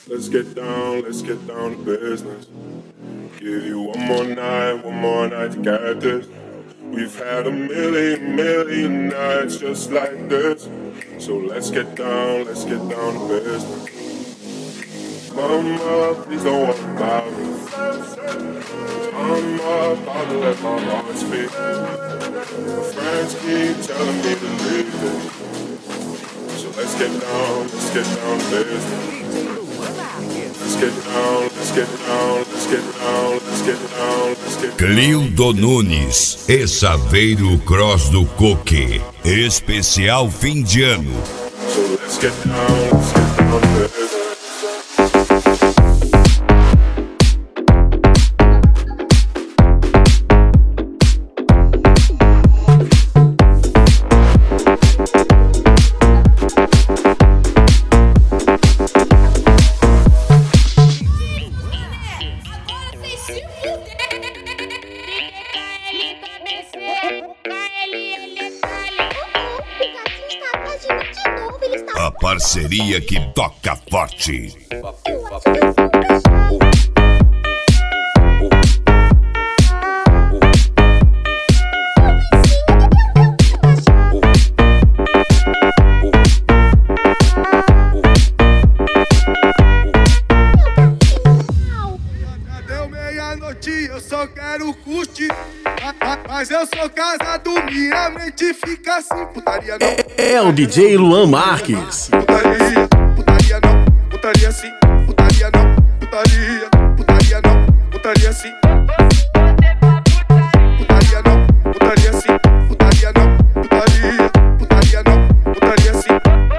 let's get down to business. Give you one more night to get this. We've had a million nights just like this. So let's get down to business. Mama, please don't worry about me. I'm about to let my heart speak. My friends keep telling me to leave it. So let's get down to business. Clildo Nunes e Saveiro Cross do Coque. Especial fim de ano. So let's get down to business. A parceria que toca forte. Já deu meia-noite, eu só quero curtir. Mas eu sou casado, minha mente fica assim. Putaria não. É o DJ Luan Marques. Putaria, putaria não. Putaria sim. Putaria não. Putaria não. Putaria sim. Putaria não. Putaria sim. Putaria não. Putaria não. Putaria sim.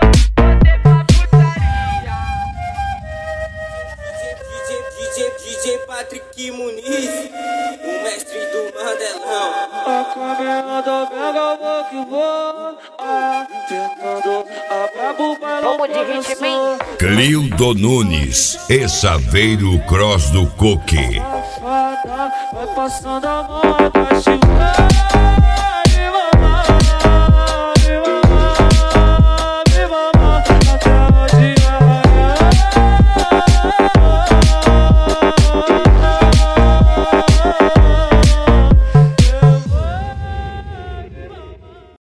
DJ Patrick Muniz, o mestre do Mandelão. A câmera da Vega vou que vou, tentando a brabo bailão começou. Clildo Nunes e Saveiro Cross do Coque. Safada, vai passando a mão, vai chegando.